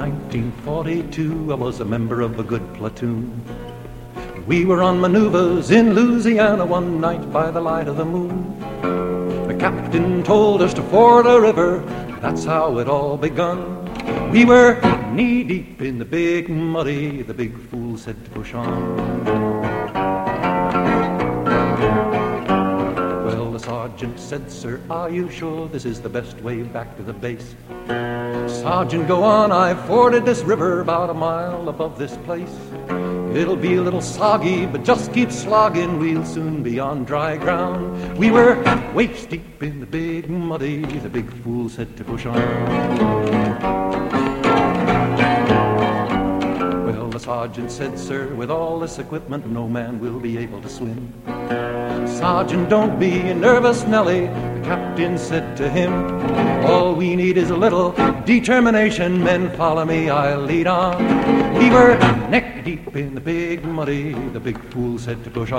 1942, I was a member of a good platoon. We were on maneuvers in Louisiana one night by the light of the moon. The captain told us to ford a river, that's how it all begun. We were knee-deep in the big muddy, the big fool said to push on. Well, the sergeant said, sir, are you sure this is the best way back to the base? Sergeant, go on, I've forded this river about a mile above this place. It'll be a little soggy, but just keep slogging, we'll soon be on dry ground. We were waist deep in the big muddy, the big fool said to push on. Well, the sergeant said, sir, with all this equipment, no man will be able to swim. Sergeant, don't be nervous, Nellie, the captain said to him. All we need is a little determination. Men, follow me, I'll lead on. We were neck deep in the big muddy, the big fool said to push on.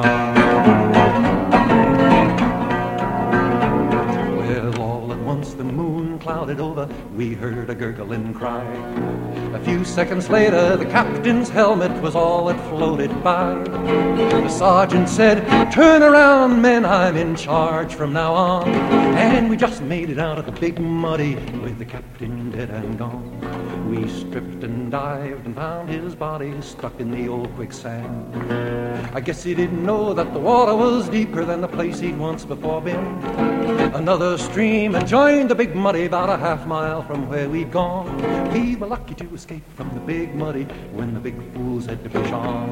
Well, all at once the moon clouded over, we heard a gurgling cry. A few seconds later, the captain's helmet was all that floated by. The sergeant said, turn around, men, I'm in charge from now on. And we just made it out of the big muddy with the captain dead and gone. We stripped and dived and found his body stuck in the old quicksand. I guess he didn't know that the water was deeper than the place he'd once before been. Another stream had joined the big muddy about a half mile from where we'd gone. We were lucky to escape from the big muddy when the big fools had to push on.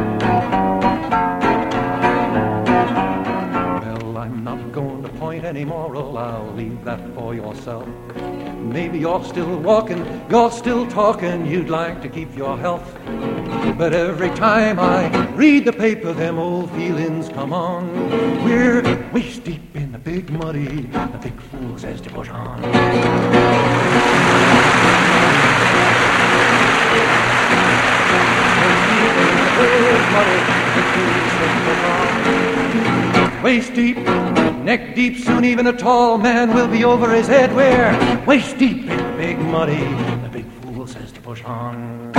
Well, I'm not going to point any moral, I'll leave that for yourself. Maybe you're still walking, you're still talking, you'd like to keep your health. But every time I read the paper, them old feelings come on. We're waist deep in the big muddy, the big fool says to push on. Waist deep, neck deep, soon even a tall man will be over his head. We're waist deep in the big muddy, the big fool says to push on.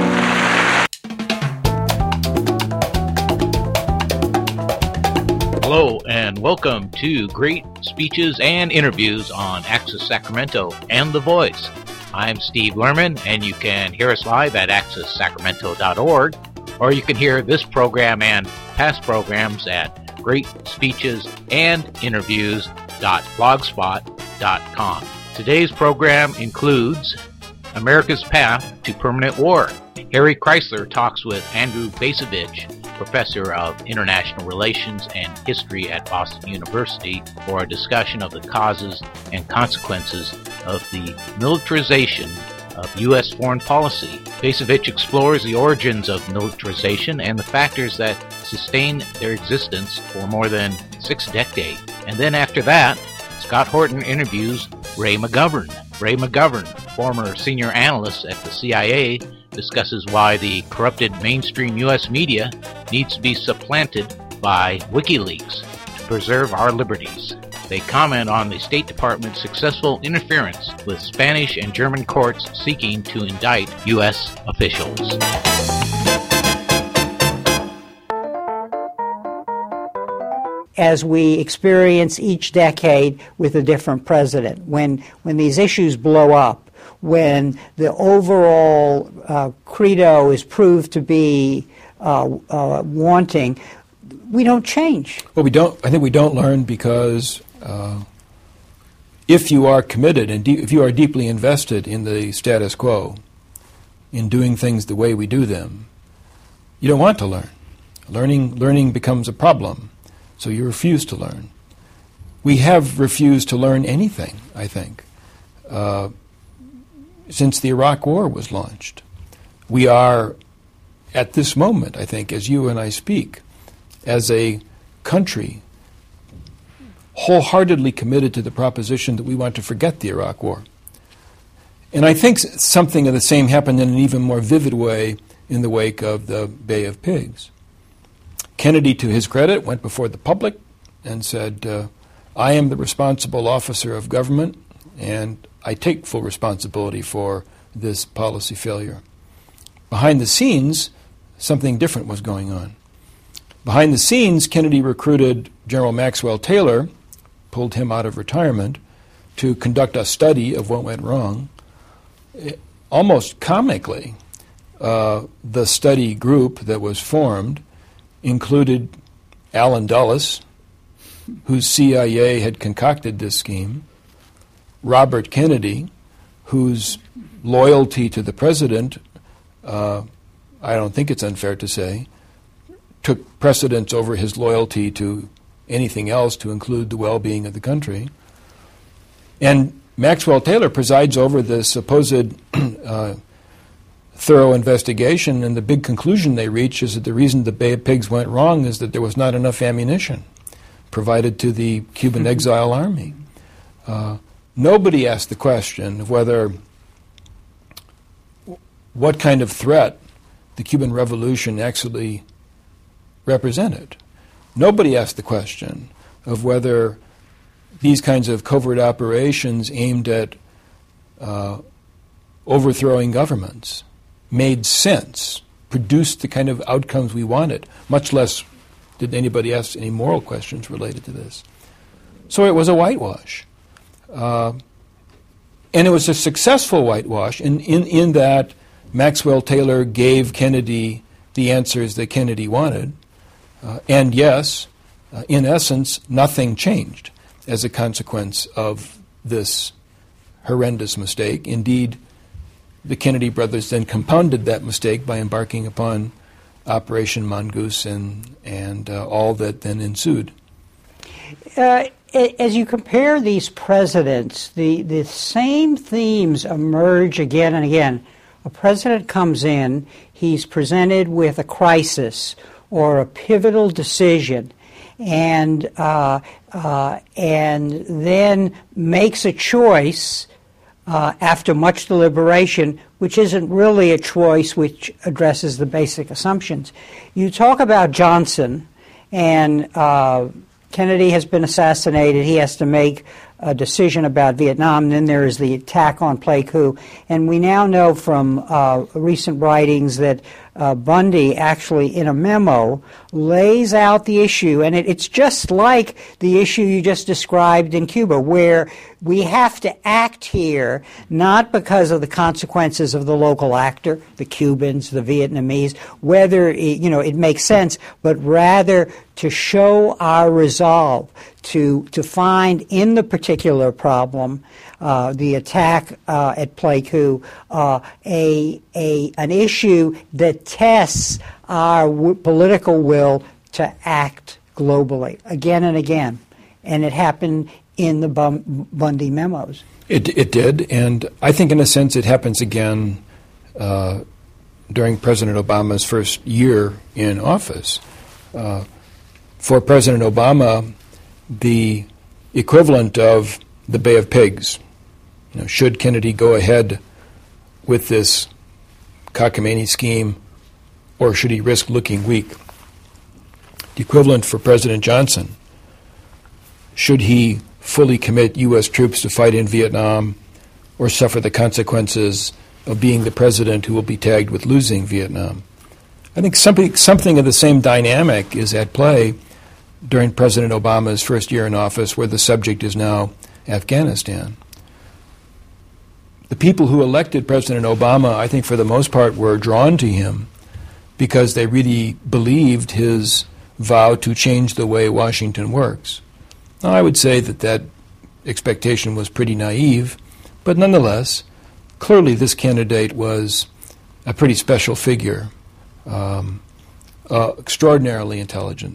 Hello and welcome to Great Speeches and Interviews on Access Sacramento and The Voice. I'm Steve Lerman, and you can hear us live at accesssacramento.org, or you can hear this program and past programs at greatspeechesandinterviews.blogspot.com. Today's program includes America's Path to Permanent War. Harry Chrysler talks with Andrew Bacevich, professor of international relations and history at Boston University, for a discussion of the causes and consequences of the militarization of U.S. foreign policy. Bacevich explores the origins of militarization and the factors that sustained their existence for more than 6 decades. And then after that, Scott Horton interviews Ray McGovern. Ray McGovern, former senior analyst at the CIA, discusses why the corrupted mainstream U.S. media needs to be supplanted by WikiLeaks to preserve our liberties. They comment on the State Department's successful interference with Spanish and German courts seeking to indict U.S. officials. As we experience each decade with a different president, when these issues blow up, when the overall credo is proved to be wanting, we don't change. Well, I think we don't learn because if you are committed and if you are deeply invested in the status quo, in doing things the way we do them, you don't want to learn. Learning becomes a problem, so you refuse to learn. We have refused to learn anything, I think, since the Iraq War was launched. We are, at this moment, I think, as you and I speak, as a country, wholeheartedly committed to the proposition that we want to forget the Iraq War. And I think something of the same happened in an even more vivid way in the wake of the Bay of Pigs. Kennedy, to his credit, went before the public and said, I am the responsible officer of government, and I take full responsibility for this policy failure. Behind the scenes, something different was going on. Behind the scenes, Kennedy recruited General Maxwell Taylor, pulled him out of retirement, to conduct a study of what went wrong. Almost comically, the study group that was formed included Allen Dulles, whose CIA had concocted this scheme, Robert Kennedy, whose loyalty to the president, I don't think it's unfair to say, took precedence over his loyalty to anything else, to include the well-being of the country. And Maxwell Taylor presides over the supposed thorough investigation, and the big conclusion they reach is that the reason the Bay of Pigs went wrong is that there was not enough ammunition provided to the Cuban exile army. Nobody asked the question of what kind of threat the Cuban Revolution actually represented. Nobody asked the question of whether these kinds of covert operations aimed at overthrowing governments made sense, produced the kind of outcomes we wanted, much less did anybody ask any moral questions related to this. So it was a whitewash. And it was a successful whitewash in that Maxwell Taylor gave Kennedy the answers that Kennedy wanted. And yes, in essence, nothing changed as a consequence of this horrendous mistake. Indeed, the Kennedy brothers then compounded that mistake by embarking upon Operation Mongoose and all that then ensued. As you compare these presidents, the same themes emerge again and again. A president comes in, he's presented with a crisis or a pivotal decision, and then makes a choice after much deliberation, which isn't really a choice which addresses the basic assumptions. You talk about Johnson, and Kennedy has been assassinated. He has to make a decision about Vietnam. And then there is the attack on Pleiku. And we now know from recent writings that Bundy actually, in a memo, lays out the issue. And it's just like the issue you just described in Cuba, where we have to act here not because of the consequences of the local actor, the Cubans, the Vietnamese, whether it makes sense, but rather to show our resolve to find in the particular problem, the attack at Pleiku, an issue that tests our political will to act globally again and again. And it happened in the Bundy memos. It did, and I think in a sense it happens again during President Obama's first year in office. For President Obama, the equivalent of the Bay of Pigs, should Kennedy go ahead with this cockamamie scheme, or should he risk looking weak? The equivalent for President Johnson, should he fully commit U.S. troops to fight in Vietnam or suffer the consequences of being the president who will be tagged with losing Vietnam? I think something of the same dynamic is at play during President Obama's first year in office, where the subject is now Afghanistan. The people who elected President Obama, I think for the most part, were drawn to him because they really believed his vow to change the way Washington works. Now, I would say that expectation was pretty naive, but nonetheless, clearly this candidate was a pretty special figure, extraordinarily intelligent,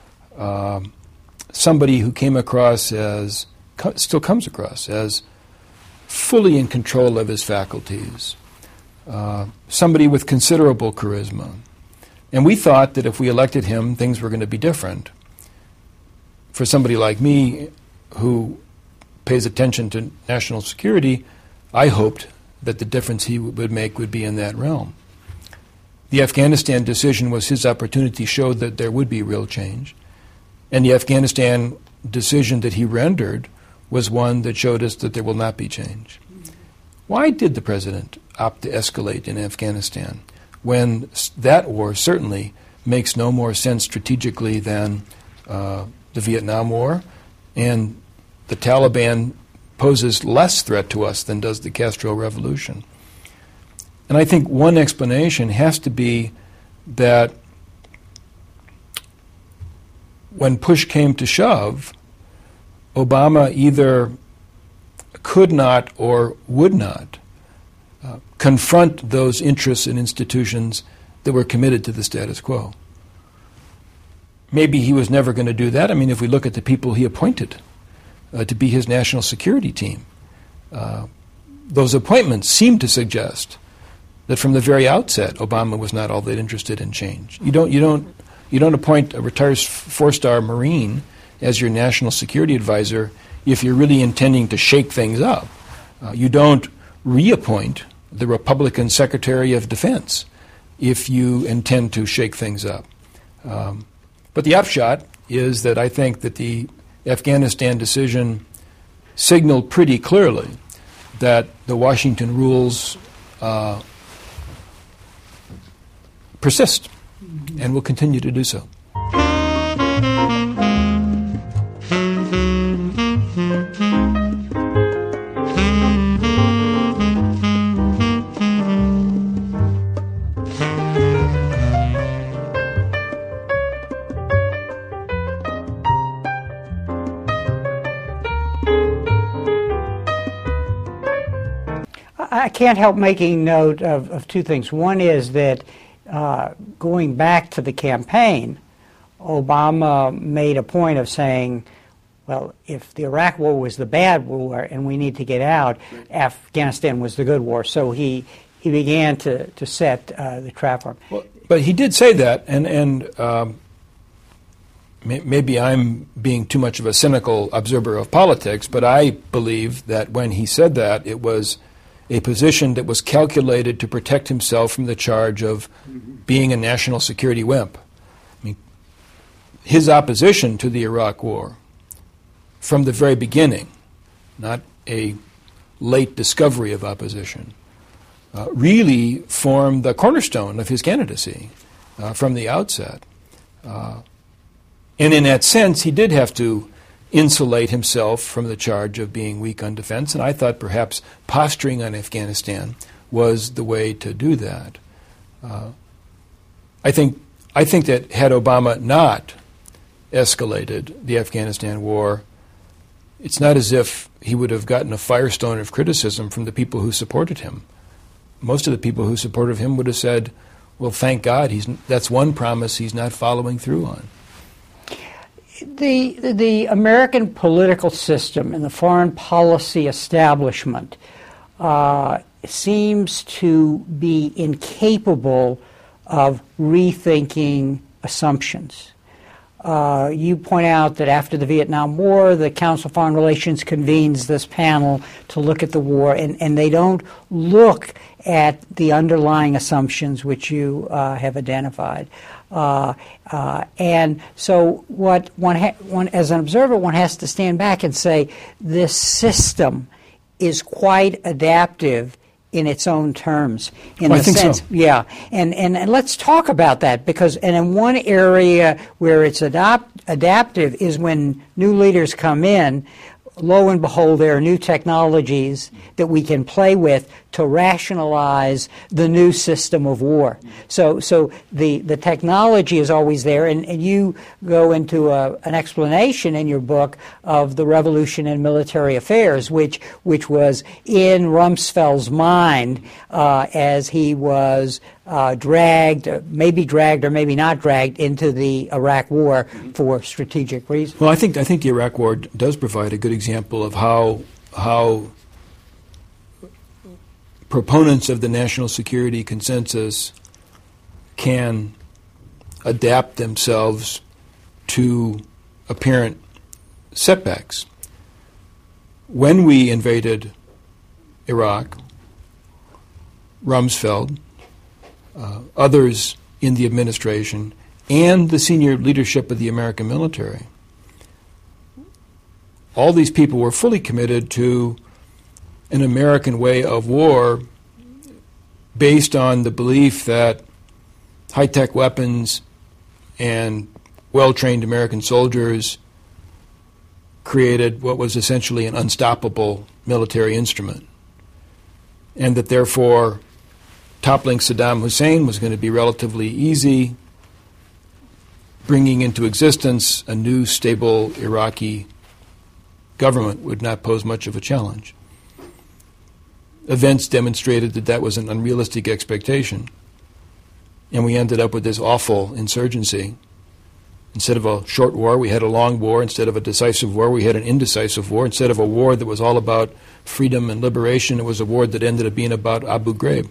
somebody who came across as, still comes across as, fully in control of his faculties, somebody with considerable charisma. And we thought that if we elected him, things were going to be different. For somebody like me, who pays attention to national security, I hoped that the difference he would make would be in that realm. The Afghanistan decision was his opportunity, showed that there would be real change. And the Afghanistan decision that he rendered was one that showed us that there will not be change. Why did the president opt to escalate in Afghanistan, when that war certainly makes no more sense strategically than the Vietnam War, and the Taliban poses less threat to us than does the Castro Revolution. And I think one explanation has to be that when push came to shove, Obama either could not or would not confront those interests and institutions that were committed to the status quo. Maybe he was never going to do that. I mean, if we look at the people he appointed to be his national security team, those appointments seem to suggest that from the very outset, Obama was not all that interested in change. You don't appoint a retired four-star Marine as your national security advisor if you're really intending to shake things up. You don't reappoint the Republican Secretary of Defense if you intend to shake things up. But the upshot is that I think that the Afghanistan decision signaled pretty clearly that the Washington rules persist and will continue to do so. I can't help making note of two things. One is that going back to the campaign, Obama made a point of saying, well, if the Iraq War was the bad war and we need to get out, Afghanistan was the good war. So he began to set the trap for him. Well, but he did say that, and maybe I'm being too much of a cynical observer of politics, but I believe that when he said that, it was a position that was calculated to protect himself from the charge of being a national security wimp. I mean, his opposition to the Iraq War from the very beginning, not a late discovery of opposition, really formed the cornerstone of his candidacy from the outset. And in that sense, he did have to insulate himself from the charge of being weak on defense, and I thought perhaps posturing on Afghanistan was the way to do that. I think that had Obama not escalated the Afghanistan war, it's not as if he would have gotten a firestone of criticism from the people who supported him. Most of the people who supported him would have said, well, thank God, that's one promise he's not following through on. The American political system and the foreign policy establishment seems to be incapable of rethinking assumptions. You point out that after the Vietnam War, the Council of Foreign Relations convenes this panel to look at the war, and they don't look at the underlying assumptions which you have identified. And so what one as an observer, one has to stand back and say, this system is quite adaptive in its own terms. In I think so. Yeah, and let's talk about that, because in one area where it's adaptive is when new leaders come in. Lo and behold, there are new technologies that we can play with to rationalize the new system of war. So the technology is always there, and you go into an explanation in your book of the revolution in military affairs, which was in Rumsfeld's mind as he was maybe dragged or maybe not dragged into the Iraq War for strategic reasons. Well, I think the Iraq War does provide a good example of how proponents of the national security consensus can adapt themselves to apparent setbacks. When we invaded Iraq, Rumsfeld, others in the administration, and the senior leadership of the American military, all these people were fully committed to an American way of war based on the belief that high-tech weapons and well-trained American soldiers created what was essentially an unstoppable military instrument, and that therefore toppling Saddam Hussein was going to be relatively easy, bringing into existence a new stable Iraqi government would not pose much of a challenge. Events demonstrated that that was an unrealistic expectation, and we ended up with this awful insurgency. Instead of a short war, we had a long war. Instead of a decisive war, we had an indecisive war. Instead of a war that was all about freedom and liberation, it was a war that ended up being about Abu Ghraib.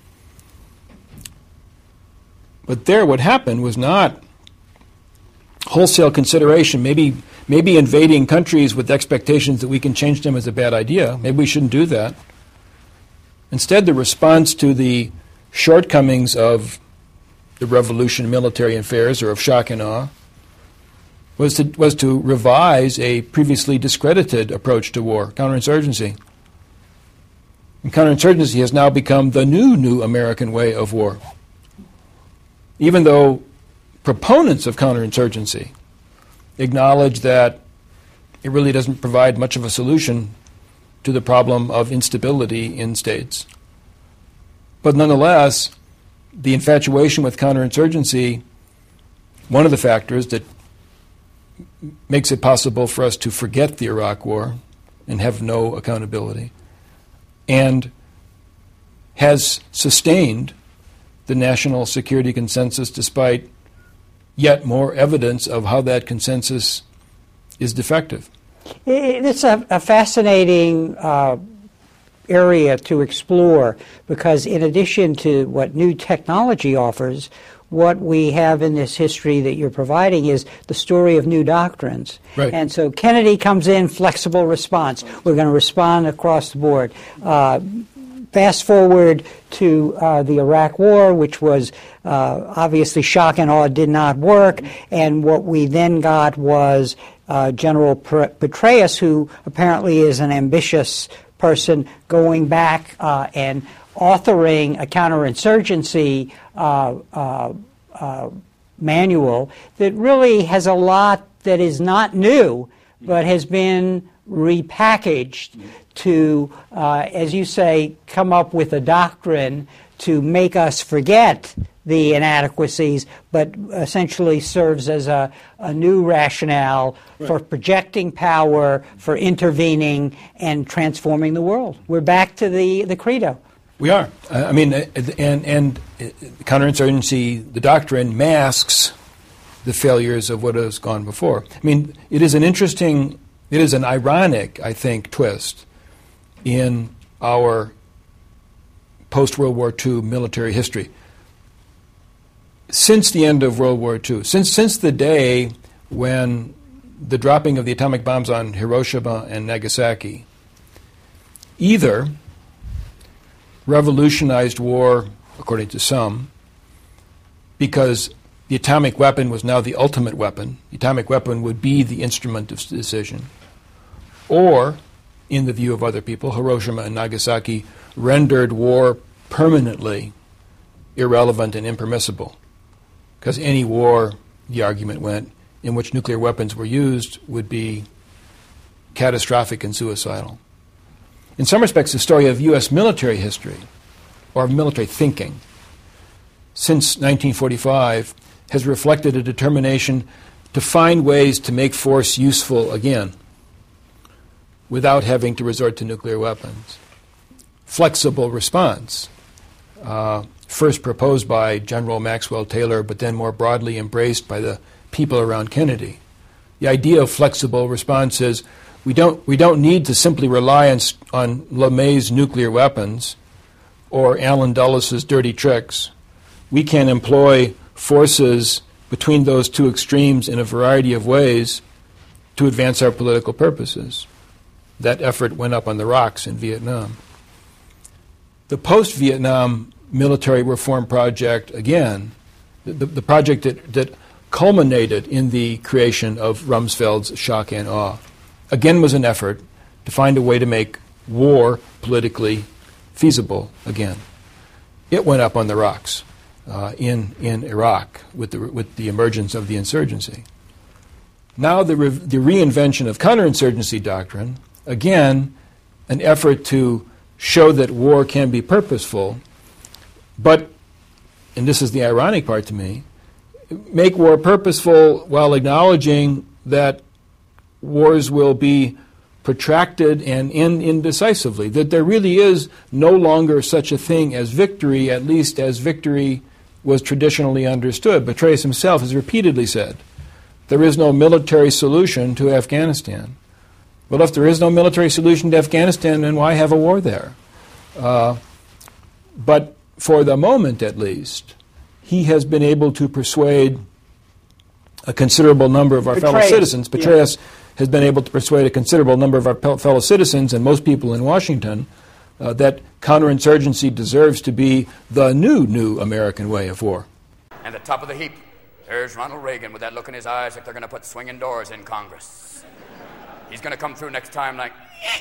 But there, what happened was not wholesale consideration. Maybe invading countries with expectations that we can change them is a bad idea. Maybe we shouldn't do that. Instead, the response to the shortcomings of the revolution in military affairs, or of shock and awe, was to revise a previously discredited approach to war, counterinsurgency. And counterinsurgency has now become the new American way of war. Even though proponents of counterinsurgency acknowledge that it really doesn't provide much of a solution to the problem of instability in states. But nonetheless, the infatuation with counterinsurgency, one of the factors that makes it possible for us to forget the Iraq War and have no accountability, and has sustained the national security consensus despite yet more evidence of how that consensus is defective. It's a fascinating area to explore, because in addition to what new technology offers, what we have in this history that you're providing is the story of new doctrines. Right. And so Kennedy comes in, flexible response. We're going to respond across the board. Fast forward to the Iraq War, which was obviously shock and awe, did not work, and what we then got was General Petraeus, who apparently is an ambitious person, going back and authoring a counterinsurgency manual that really has a lot that is not new, but has been repackaged to, as you say, come up with a doctrine to make us forget the inadequacies, but essentially serves as a new rationale for projecting power, for intervening and transforming the world. We're back to the credo. We are. I mean, and counterinsurgency, the doctrine masks the failures of what has gone before. I mean, it is an ironic, I think, twist in our post-World War II military history. Since the end of World War II, since the day when the dropping of the atomic bombs on Hiroshima and Nagasaki, either revolutionized war, according to some, because the atomic weapon was now the ultimate weapon. The atomic weapon would be the instrument of decision. Or, in the view of other people, Hiroshima and Nagasaki rendered war permanently irrelevant and impermissible. Because any war, the argument went, in which nuclear weapons were used would be catastrophic and suicidal. In some respects, the story of U.S. military history, or military thinking, since 1945, has reflected a determination to find ways to make force useful again without having to resort to nuclear weapons. Flexible response, first proposed by General Maxwell Taylor, but then more broadly embraced by the people around Kennedy. The idea of flexible response is we don't need to simply rely on LeMay's nuclear weapons or Allen Dulles' dirty tricks. We can employ forces between those two extremes in a variety of ways to advance our political purposes. That effort went up on the rocks in Vietnam. The post-Vietnam military reform project, again, the project that culminated in the creation of Rumsfeld's shock and awe, again was an effort to find a way to make war politically feasible again. it went up on the rocks in Iraq with the emergence of the insurgency. Now the reinvention of counterinsurgency doctrine, again, an effort to show that war can be purposeful, but, and this is the ironic part to me, make war purposeful while acknowledging that wars will be protracted and end indecisively, that there really is no longer such a thing as victory, at least as victory was traditionally understood. Petraeus himself has repeatedly said, there is no military solution to Afghanistan. Well, if there is no military solution to Afghanistan, then why have a war there? But for the moment, at least, he has been able to persuade a considerable number of our fellow citizens. Petraeus has been able to persuade a considerable number of our fellow citizens and most people in Washington that counterinsurgency deserves to be the new American way of war. And the top of the heap, there's Ronald Reagan with that look in his eyes like they're going to put swinging doors in Congress. He's going to come through next time like...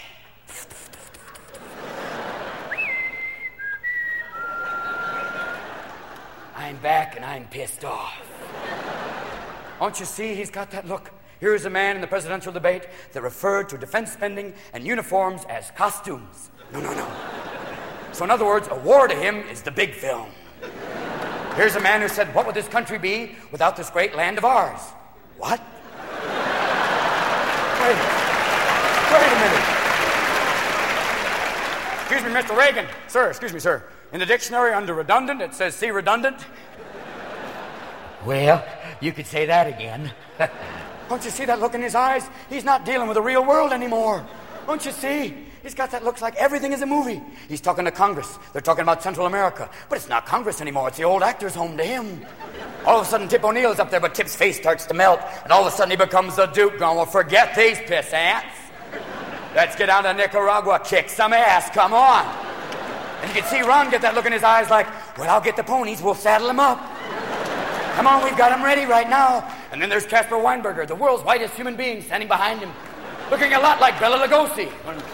I'm back and I'm pissed off. Don't you see he's got that look? Here's a man in the presidential debate that referred to defense spending and uniforms as costumes. No. So in other words, a war to him is the big film. Here's a man who said, what would this country be without this great land of ours? What? Wait a minute. Excuse me, Mr. Reagan. Sir, excuse me, sir. In the dictionary under redundant, it says see redundant. Well, you could say that again. Don't you see that look in his eyes? He's not dealing with the real world anymore. Don't you see? He's got that looks like everything is a movie. He's talking to Congress. They're talking about Central America. But it's not Congress anymore. It's the old actor's home to him. All of a sudden, Tip O'Neill's up there, but Tip's face starts to melt. And all of a sudden, he becomes the Duke going, well, forget these piss ants. Let's get down to Nicaragua. Kick some ass. Come on. And you can see Ron get that look in his eyes like, well, I'll get the ponies. We'll saddle them up. Come on, we've got them ready right now. And then there's Caspar Weinberger, the world's whitest human being, standing behind him, looking a lot like Bela Lugosi.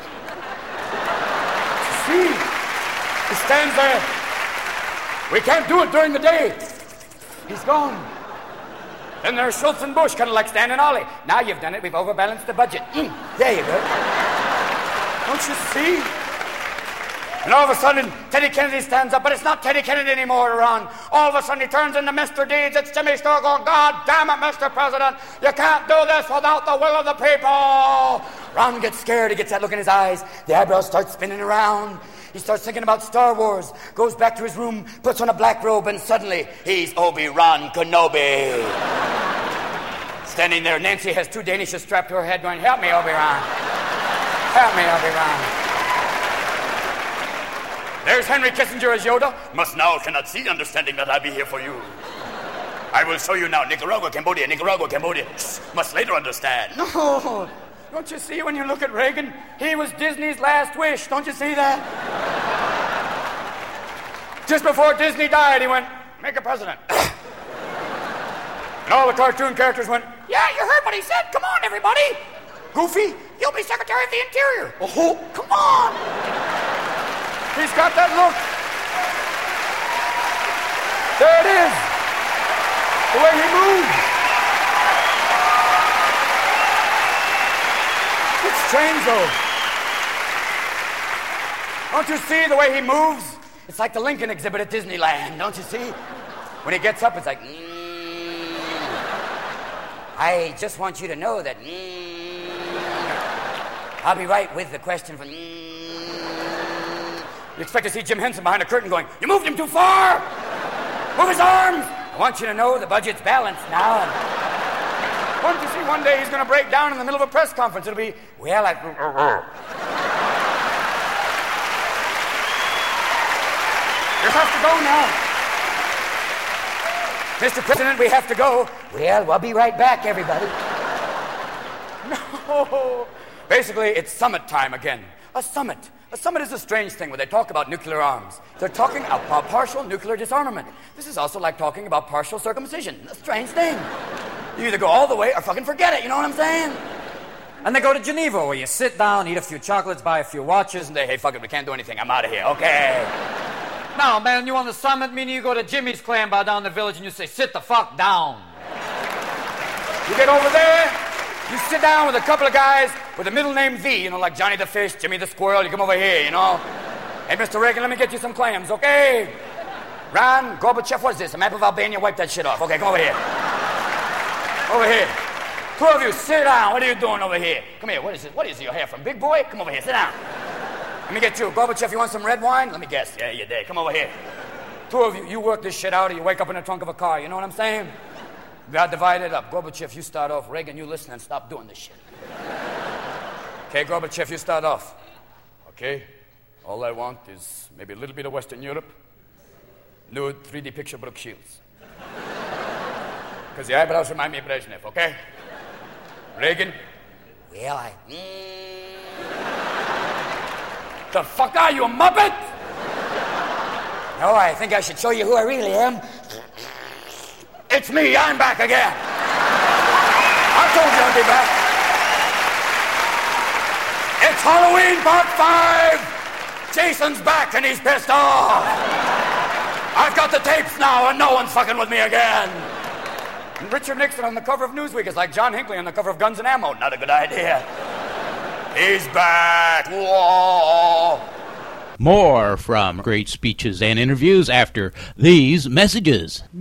See, he stands there. We can't do it during the day. He's gone. Then there's Schultz and Bush, kind of like Stan and Ollie. Now you've done it. We've overbalanced the budget. There you go. Don't you see? And all of a sudden, Teddy Kennedy stands up, but it's not Teddy Kennedy anymore, Ron. All of a sudden, he turns into Mr. Deeds. It's Jimmy Stewart going, God damn it, Mr. President. You can't do this without the will of the people. Ron gets scared. He gets that look in his eyes. The eyebrows start spinning around. He starts thinking about Star Wars, goes back to his room, puts on a black robe, and suddenly, he's Obi-Wan Kenobi. Standing there, Nancy has two Danishes strapped to her head going, help me, Obi-Wan. Help me, Obi-Wan. There's Henry Kissinger as Yoda. Must now cannot see, understanding that I be here for you. I will show you now. Nicaragua, Cambodia, Nicaragua, Cambodia. Must later understand. No. Don't you see when you look at Reagan? He was Disney's last wish. Don't you see that? Just before Disney died, he went, make a president. And all the cartoon characters went, yeah, you heard what he said. Come on, everybody. Goofy, you'll be Secretary of the Interior. Oh, come on. He's got that look. There it is. The way he moves. It's strange, though. Don't you see the way he moves? It's like the Lincoln exhibit at Disneyland, don't you see? When he gets up, it's like, I just want you to know that I'll be right with the question for You expect to see Jim Henson behind a curtain going, you moved him too far! Move his arms! I want you to know the budget's balanced now. Won't you see one day he's going to break down in the middle of a press conference? It'll be, well, You have to go now. Mr. President, we have to go. Well, we'll be right back, everybody. No. Basically, it's summit time again. A summit. A summit is a strange thing where they talk about nuclear arms. They're talking about partial nuclear disarmament. This is also like talking about partial circumcision. A strange thing. You either go all the way or fucking forget it, you know what I'm saying? And they go to Geneva where you sit down, eat a few chocolates, buy a few watches, and they, hey, fuck it, we can't do anything, I'm out of here, okay. Now, man, you on the summit, meaning you go to Jimmy's clam bar down the village and you say, sit the fuck down. You get over there, you sit down with a couple of guys with a middle name V, you know, like Johnny the Fish, Jimmy the Squirrel. You come over here, you know. Hey, Mr. Reagan, let me get you some clams, okay? Ron, Gorbachev, what's this? A map of Albania? Wipe that shit off. Okay, come over here. Over here. Two of you, sit down. What are you doing over here? Come here. What is it? What is your hair from? Big boy? Come over here. Sit down. Let me get you. Gorbachev, you want some red wine? Let me guess. Yeah, you're there. Come over here. Two of you, you work this shit out or you wake up in the trunk of a car. You know what I'm saying? We got divided up. Gorbachev, you start off. Reagan, you listen and stop doing this shit. Okay, Gorbachev, you start off. Okay? All I want is maybe a little bit of Western Europe. Nude 3D picture Brooke Shields. Because the eyebrows remind me of Brezhnev, okay? Reagan? Well, The fuck are you, a Muppet? No, I think I should show you who I really am. It's me, I'm back again. I told you I'd be back. It's Halloween Part 5. Jason's back and he's pissed off. I've got the tapes now and no one's fucking with me again. And Richard Nixon on the cover of Newsweek is like John Hinckley on the cover of Guns and Ammo. Not a good idea. He's back. Whoa. More from great speeches and interviews after these messages.